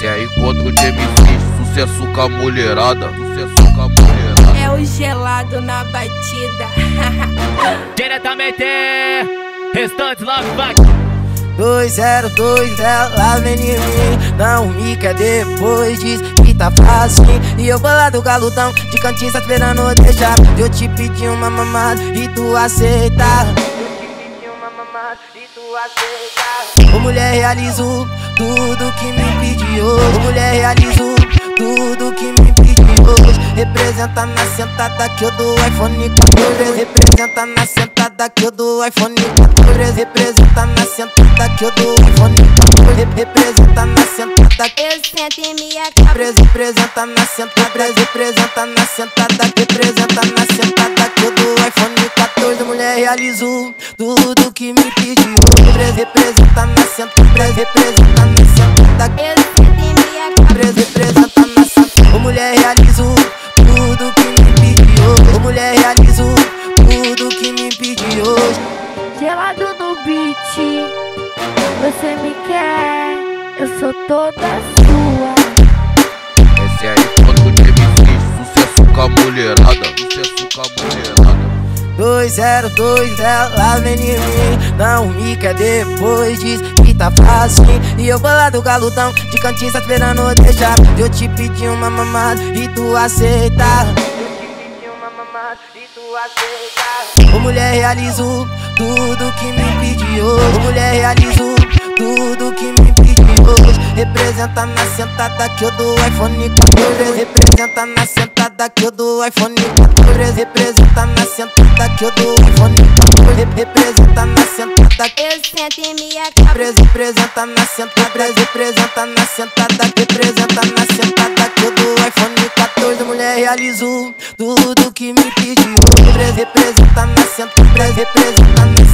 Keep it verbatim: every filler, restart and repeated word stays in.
Esse é encontro de M Cs, sucesso com a mulherada, sucesso com a mulherada. É o gelado na batida. Diretamente, Restantes Love Back. dois zero dois, ela vem em mim, não me quer depois, diz que tá fácil. E eu vou lá do galudão, de cantinho só esperando eu deixar. Eu te pedi uma mamada e tu aceita. Eu te pedi uma mamada e tu aceita. Ô mulher, realizo tudo que me pediu. Ô mulher, realizo tudo que me pediu. Representa na sentada que eu dou iPhone quatorze. Representa na sentada que eu dou iPhone quatorze. Representa na sentada que eu dou iPhone quatorze. Representa na sentada que Eu sento em minha cabeça. representa na sentada. Representa na sentada. Representa na sentada que eu dou iPhone quatorze. Mulher, realizo tudo que me pediu. Representa na sentada. Representa na sentada. Eu sento em minha cabeça. Representa na sentada. Ô mulher, realizo tudo que me pediu. Ô mulher, realizo tudo que me pediu. Gelado no beat, você me quer, eu sou toda sua. Esse é encontro de M Cs, sucesso com a mulherada, sucesso com a mulherada. dois zero dois, ela vem em mim, não me quer depois, diz que tá fácil. E eu vou lá do galudão, de cantinho só esperando eu deixar. Eu te pedi uma mamada e tu aceita. Eu te pedi uma mamada e tu aceita. Ô mulher, realizo tudo que me pediu. Ô mulher, realizo tudo que me pediu. Representa na sentada que eu dou iPhone quatorze. Representa na sentada que eu dou iPhone quatorze. Representa na sentada que eu dou iPhone quatorze. Representa na sentada. Eu sento em minha cabeça. Representa na sentada. Representa na sentada. Representa na sentada que eu dou iPhone quatorze. Mulher, realizo tudo que me pediu. Representa na sentada. Representa na sentada.